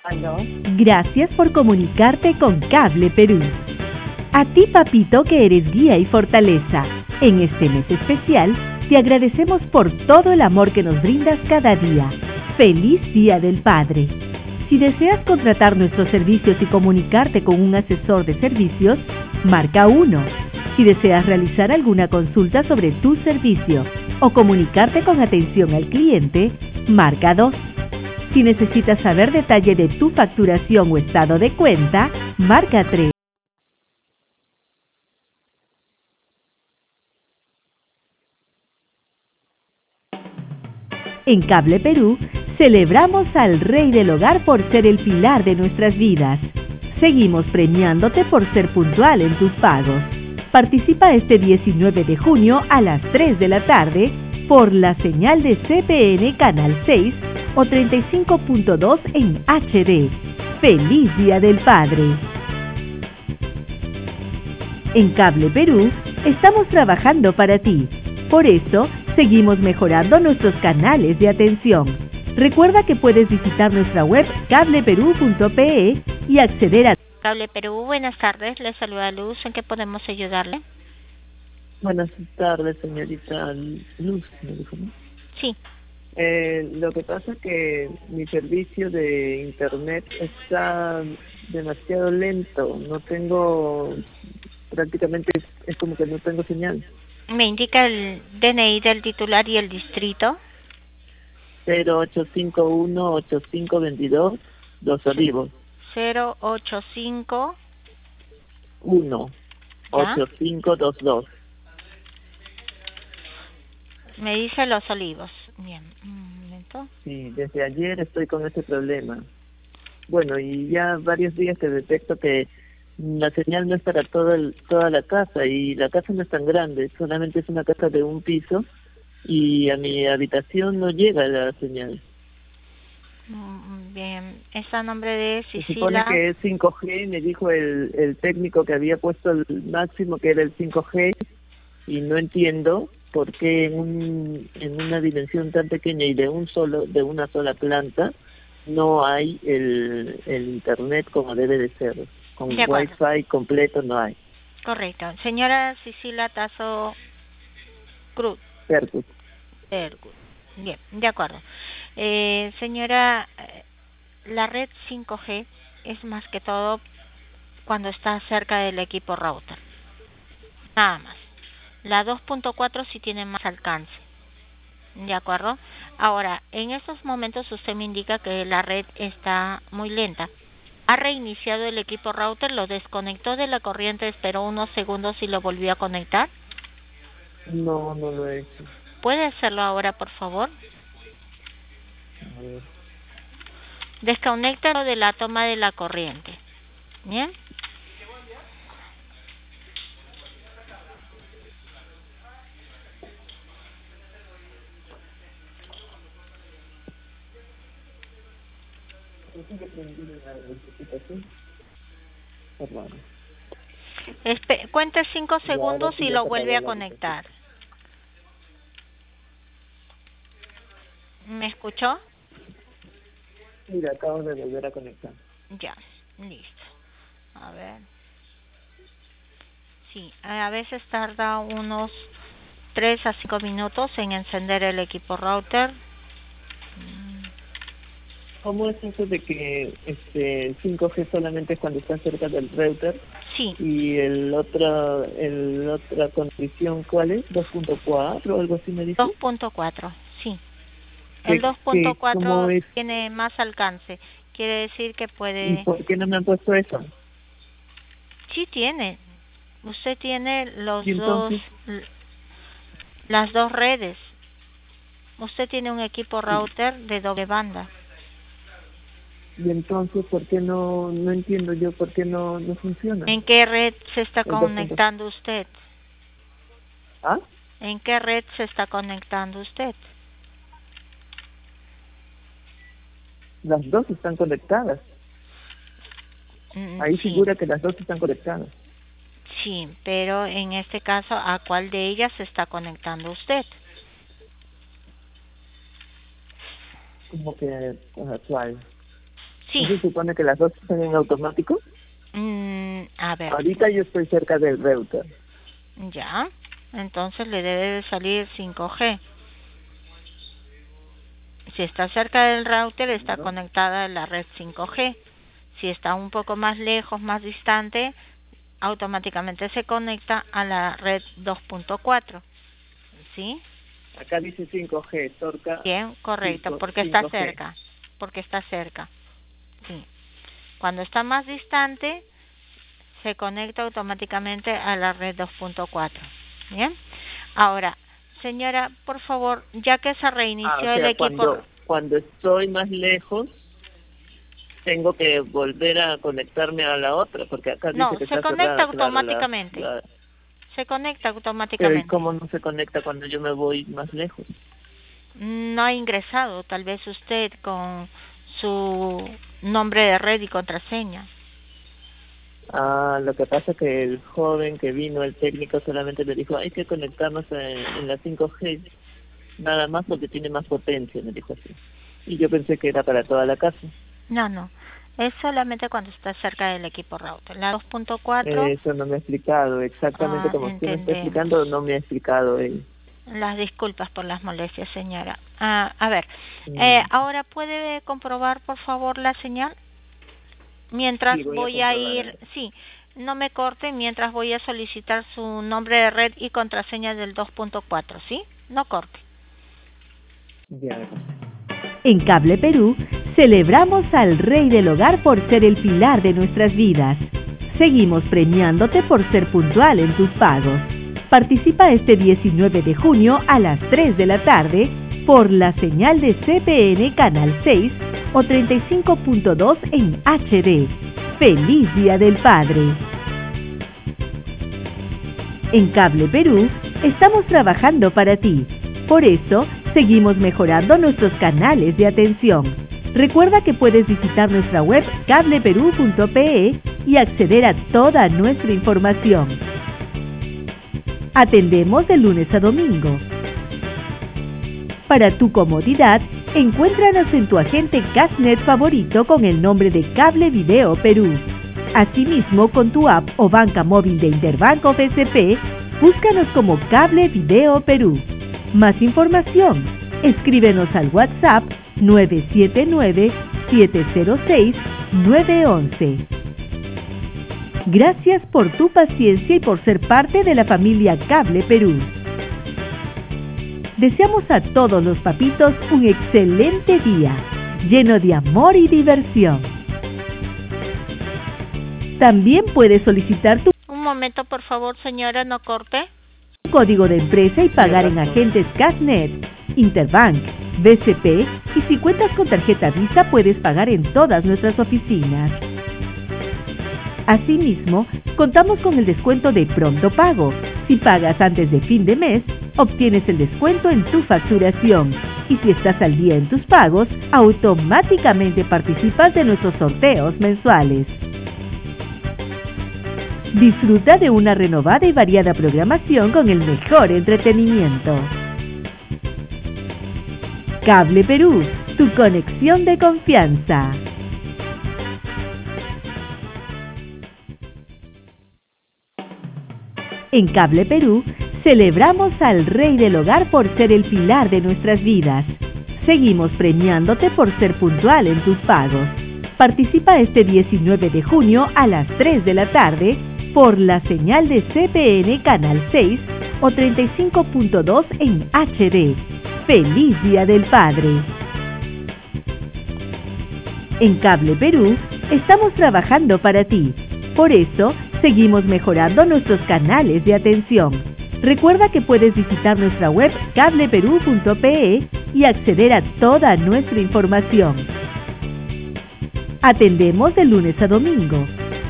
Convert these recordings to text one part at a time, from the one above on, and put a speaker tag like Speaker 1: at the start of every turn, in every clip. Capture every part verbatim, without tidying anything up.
Speaker 1: ¿Aló?
Speaker 2: Gracias por comunicarte con Cable Perú. A ti, papito, que eres guía y fortaleza, en este mes especial, te agradecemos por todo el amor que nos brindas cada día. ¡Feliz Día del Padre! Si deseas contratar nuestros servicios y comunicarte con un asesor de servicios, marca uno. Si deseas realizar alguna consulta sobre tu servicio o comunicarte con atención al cliente, marca dos. Si necesitas saber detalle de tu facturación o estado de cuenta, marca tres. En Cable Perú, celebramos al Rey del Hogar por ser el pilar de nuestras vidas. Seguimos premiándote por ser puntual en tus pagos. Participa este diecinueve de junio a las tres de la tarde por la señal de C P N Canal seis o treinta y cinco punto dos en H D. ¡Feliz Día del Padre! En Cable Perú, estamos trabajando para ti. Por eso, seguimos mejorando nuestros canales de atención. Recuerda que puedes visitar nuestra web cable perú punto pe y acceder a...
Speaker 3: Cable Perú, buenas tardes. Le saluda Luz. ¿En qué podemos ayudarle?
Speaker 1: Buenas tardes, señorita Luz, me dijo, ¿no?
Speaker 3: Sí.
Speaker 1: Eh, lo que pasa es que mi servicio de internet está demasiado lento. No tengo, prácticamente es, es como que no tengo señal.
Speaker 3: ¿Me indica el D N I del titular y el distrito?
Speaker 1: cero ocho cinco uno ocho cinco dos dos, Los Olivos.
Speaker 3: cero ocho cinco
Speaker 1: uno ocho cinco dos dos.
Speaker 3: Me dice Los Olivos. Bien, un momento.
Speaker 1: Sí, desde ayer estoy con ese problema. Bueno, y ya varios días que detecto que la señal no es para todo el, toda la casa, y la casa no es tan grande, solamente es una casa de un piso, y a mi habitación no llega la señal.
Speaker 3: Bien, es a nombre de
Speaker 1: Se supone
Speaker 3: Sicilia.
Speaker 1: que es cinco G, me dijo el, el técnico que había puesto el máximo, que era el cinco G, y no entiendo por qué en, un, en una dimensión tan pequeña y de un solo de una sola planta no hay el, el internet como debe de ser. Con
Speaker 3: De acuerdo.
Speaker 1: Wi-Fi completo no hay.
Speaker 3: Correcto. Señora Sicilia Tazo Cruz.
Speaker 1: Percut.
Speaker 3: Percut. Bien, de acuerdo. Eh, señora, la red cinco G es más que todo cuando está cerca del equipo router. Nada más. La dos punto cuatro sí tiene más alcance. ¿De acuerdo? Ahora, en estos momentos usted me indica que la red está muy lenta. ¿Ha reiniciado el equipo router? ¿Lo desconectó de la corriente, esperó unos segundos y lo volvió a conectar?
Speaker 1: No, no lo he hecho.
Speaker 3: ¿Puede hacerlo ahora, por favor?
Speaker 1: A ver.
Speaker 3: Desconéctalo de la toma de la corriente. ¿Bien? Espe cuente cinco segundos y lo vuelve a conectar. ¿Me escuchó?
Speaker 1: Mira, acabo de volver a conectar.
Speaker 3: Ya, listo. A ver. Sí, a veces tarda unos tres a cinco minutos en encender el equipo router.
Speaker 1: ¿Cómo es eso de que este el cinco G solamente es cuando está cerca del router?
Speaker 3: Sí.
Speaker 1: Y el otra, el otra condición, ¿cuál es? ¿dos punto cuatro o algo así me dice?
Speaker 3: dos punto cuatro, sí. El dos punto cuatro tiene más alcance. Quiere decir que puede...
Speaker 1: ¿Y por qué no me han puesto eso?
Speaker 3: Sí tiene. Usted tiene los dos, las dos redes. Usted tiene un equipo router de doble banda.
Speaker 1: Y entonces, ¿por qué no, no entiendo yo por qué no, no funciona?
Speaker 3: ¿En qué red se está conectando usted?
Speaker 1: ¿Ah?
Speaker 3: ¿En qué red se está conectando usted?
Speaker 1: Las dos están conectadas. Ahí
Speaker 3: sí.
Speaker 1: figura que las dos están conectadas.
Speaker 3: Sí, pero en este caso, ¿a cuál de ellas se está conectando usted?
Speaker 1: Como que, ¿a cuál?
Speaker 3: Sí.
Speaker 1: ¿No se supone que las dos están en automático?
Speaker 3: Mm, a ver.
Speaker 1: Ahorita yo estoy cerca del router.
Speaker 3: Ya. Entonces le debe de salir cinco G. Si está cerca del router, está
Speaker 1: ¿No?
Speaker 3: conectada a la red cinco G. Si está un poco más lejos, más distante, automáticamente se conecta a la red dos punto cuatro. ¿Sí?
Speaker 1: Acá dice cinco G, Sorca.
Speaker 3: Bien, correcto,
Speaker 1: cinco,
Speaker 3: porque está
Speaker 1: cinco G.
Speaker 3: cerca. Porque está cerca. Sí. Cuando está más distante, se conecta automáticamente a la red dos punto cuatro. Bien. Ahora, señora, por favor, ya que se reinició
Speaker 1: Ah, o
Speaker 3: el
Speaker 1: sea,
Speaker 3: equipo.
Speaker 1: cuando, cuando estoy más lejos, tengo que volver a conectarme a la otra, porque acá
Speaker 3: No,
Speaker 1: dice que
Speaker 3: se
Speaker 1: está
Speaker 3: conecta
Speaker 1: cerrada, claro, la,
Speaker 3: automáticamente.
Speaker 1: la...
Speaker 3: Se conecta
Speaker 1: Pero ¿y
Speaker 3: automáticamente.
Speaker 1: cómo no se conecta cuando yo me voy más lejos?
Speaker 3: No ha ingresado, tal vez usted con su nombre de red y contraseña.
Speaker 1: Ah, lo que pasa es que el joven que vino, el técnico, solamente le dijo, hay que conectarnos en, en la cinco G, nada más porque tiene más potencia, me dijo así. Y yo pensé que era para toda la casa.
Speaker 3: No, no. Es solamente cuando está cerca del equipo router. La dos punto cuatro,
Speaker 1: Eh, Eso no me ha explicado, exactamente
Speaker 3: ah,
Speaker 1: como usted me está
Speaker 3: entendemos.
Speaker 1: explicando, no me ha explicado él.
Speaker 3: Las disculpas por las molestias, señora. Ah, a ver, eh,
Speaker 1: Mm,
Speaker 3: ahora puede comprobar, por favor, la señal. Mientras
Speaker 1: sí, voy a
Speaker 3: voy a
Speaker 1: comprobar.
Speaker 3: ir, sí, no me corte, mientras voy a solicitar su nombre de red y contraseña del dos punto cuatro, ¿sí? No corte.
Speaker 1: Ya.
Speaker 2: En Cable Perú, celebramos al Rey del Hogar por ser el pilar de nuestras vidas. Seguimos premiándote por ser puntual en tus pagos. Participa este diecinueve de junio a las tres de la tarde por la señal de C P N Canal seis o treinta y cinco punto dos en H D. ¡Feliz Día del Padre! En Cable Perú, estamos trabajando para ti. Por eso, seguimos mejorando nuestros canales de atención. Recuerda que puedes visitar nuestra web cable perú punto pe y acceder a toda nuestra información. Atendemos de lunes a domingo. Para tu comodidad, encuéntranos en tu agente Cashnet favorito con el nombre de Cable Video Perú. Asimismo, con tu app o banca móvil de Interbank o B C P, búscanos como Cable Video Perú. Más información, escríbenos al WhatsApp nueve siete nueve, siete cero seis, nueve once. Gracias por tu paciencia y por ser parte de la familia Cable Perú. Deseamos a todos los papitos un excelente día, lleno de amor y diversión. También puedes solicitar tu
Speaker 3: Un momento, por favor, señora, no corte.
Speaker 2: código de empresa y pagar en agentes Cashnet, Interbank, B C P y si cuentas con tarjeta Visa puedes pagar en todas nuestras oficinas. Asimismo, contamos con el descuento de pronto pago. Si pagas antes de fin de mes, obtienes el descuento en tu facturación. Y si estás al día en tus pagos, automáticamente participas de nuestros sorteos mensuales. Disfruta de una renovada y variada programación con el mejor entretenimiento. Cable Perú, tu conexión de confianza. En Cable Perú, celebramos al Rey del Hogar por ser el pilar de nuestras vidas. Seguimos premiándote por ser puntual en tus pagos. Participa este diecinueve de junio a las tres de la tarde por la señal de C P N Canal seis o treinta y cinco punto dos en H D. ¡Feliz Día del Padre! En Cable Perú, estamos trabajando para ti. Por eso, seguimos mejorando nuestros canales de atención. Recuerda que puedes visitar nuestra web cable perú punto pe y acceder a toda nuestra información. Atendemos de lunes a domingo.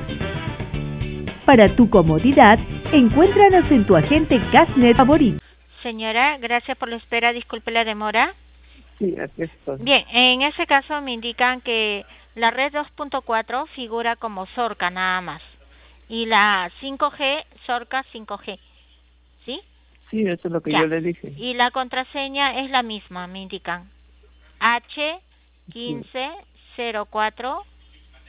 Speaker 2: Para tu comodidad, encuéntranos en tu agente Cashnet favorito.
Speaker 3: Señora, gracias por la espera, disculpe la demora.
Speaker 1: Sí, aquí estoy.
Speaker 3: Bien, en ese caso me indican que la red dos punto cuatro figura como Sorca nada más y la cinco G, Sorca cinco G, ¿sí?
Speaker 1: Sí, eso es lo que
Speaker 3: Ya.
Speaker 1: yo le dije.
Speaker 3: Y la contraseña es la misma, me indican. H uno cinco cero cuatro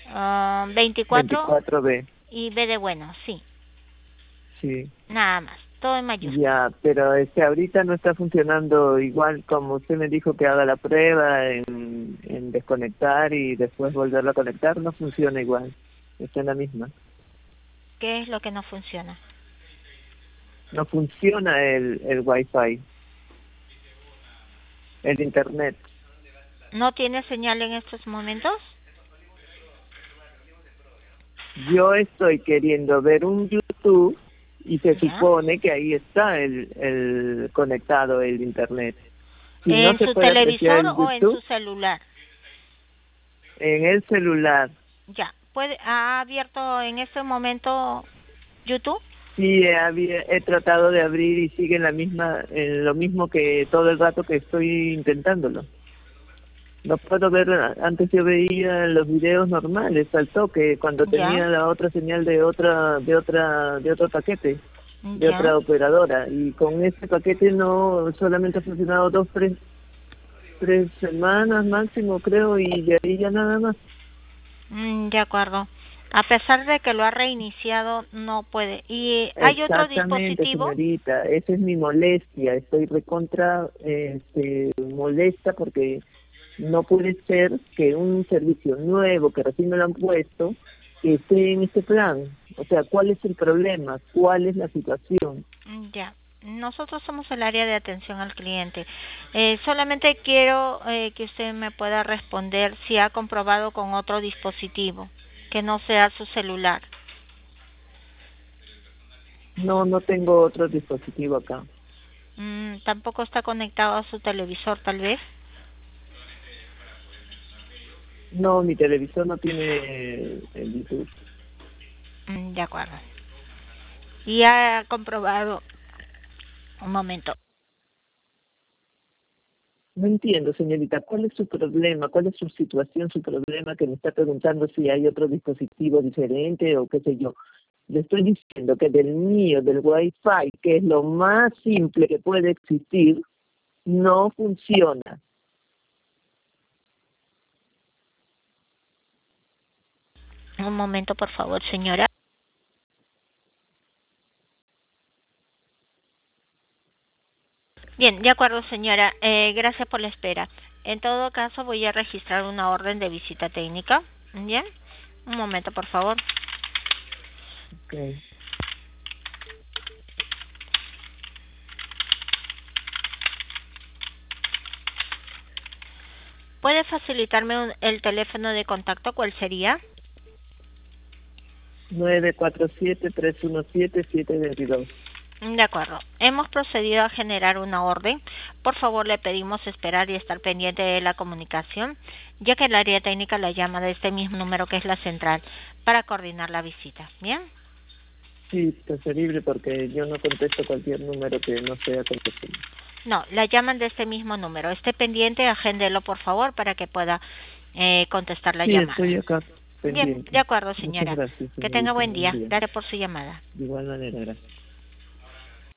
Speaker 3: Ah, veinticuatro
Speaker 1: veinticuatro B.
Speaker 3: y B de bueno, sí.
Speaker 1: Sí.
Speaker 3: Nada más, todo en mayúsculas.
Speaker 1: Ya, pero es que ahorita no está funcionando igual como usted me dijo que haga la prueba en, en desconectar y después volverlo a conectar, no funciona igual. Está en la misma.
Speaker 3: ¿Qué es lo que no funciona?
Speaker 1: No funciona el, el Wi-Fi, el Internet.
Speaker 3: ¿No tiene señal en estos momentos?
Speaker 1: Yo estoy queriendo ver un YouTube y se
Speaker 3: Ya.
Speaker 1: supone que ahí está el, el conectado el Internet. Si no
Speaker 3: ¿En
Speaker 1: se
Speaker 3: su
Speaker 1: puede apreciar
Speaker 3: televisor
Speaker 1: el
Speaker 3: o en su
Speaker 1: YouTube
Speaker 3: celular?
Speaker 1: en el celular.
Speaker 3: Ya. ¿Puede, ¿Ha abierto en este momento YouTube?
Speaker 1: Sí, he, habi- he tratado de abrir y sigue en la misma, en lo mismo que todo el rato que estoy intentándolo. No puedo ver, antes yo veía los videos normales al toque cuando
Speaker 3: Ya.
Speaker 1: tenía la otra señal de otra, de otra, de otro paquete, de
Speaker 3: Ya.
Speaker 1: otra operadora, y con este paquete no, solamente ha funcionado dos, tres, tres semanas máximo creo, y de ahí ya nada más.
Speaker 3: Mm, de acuerdo. A pesar de que lo ha reiniciado, no puede. ¿Y hay otro
Speaker 1: Exactamente,
Speaker 3: dispositivo?
Speaker 1: señorita, esa es mi molestia, estoy recontra este, molesta porque no puede ser que un servicio nuevo que recién me lo han puesto que esté en este plan. O sea, ¿cuál es el problema? ¿Cuál es la situación?
Speaker 3: Mm, ya. Nosotros somos el área de atención al cliente. Eh, solamente quiero eh, que usted me pueda responder si ha comprobado con otro dispositivo, que no sea su celular.
Speaker 1: No, no tengo otro dispositivo acá.
Speaker 3: Mm, tampoco está conectado a su televisor, tal vez.
Speaker 1: No, mi televisor no tiene el YouTube.
Speaker 3: Mm, de acuerdo. Y ha comprobado. Un momento.
Speaker 1: No entiendo, señorita, ¿cuál es su problema? ¿Cuál es su situación, su problema que me está preguntando si hay otro dispositivo diferente o qué sé yo? Le estoy diciendo que del mío, del Wi-Fi, que es lo más simple que puede existir, no funciona.
Speaker 3: Un momento, por favor, señora. Bien, de acuerdo, señora. Eh, gracias por la espera. En todo caso, voy a registrar una orden de visita técnica. Bien. Un momento, por favor.
Speaker 1: Okay.
Speaker 3: ¿Puede facilitarme un- el teléfono de contacto? ¿Cuál sería?
Speaker 1: nueve cuatro siete, tres uno siete, siete dos dos.
Speaker 3: De acuerdo. Hemos procedido a generar una orden. Por favor, le pedimos esperar y estar pendiente de la comunicación, ya que el área técnica la llama de este mismo número que es la central para coordinar la visita. ¿Bien?
Speaker 1: Sí, preferible porque yo no contesto cualquier número que no sea contestable.
Speaker 3: No, la llaman de este mismo número. Esté pendiente, agéndelo por favor para que pueda eh, contestar la
Speaker 1: Sí,
Speaker 3: llamada.
Speaker 1: estoy acá
Speaker 3: Bien,
Speaker 1: pendiente.
Speaker 3: de acuerdo,
Speaker 1: Muchas
Speaker 3: señora.
Speaker 1: gracias,
Speaker 3: Que tenga
Speaker 1: señorita.
Speaker 3: buen
Speaker 1: Buen
Speaker 3: día.
Speaker 1: día.
Speaker 3: Gracias por su llamada.
Speaker 1: De igual manera, gracias.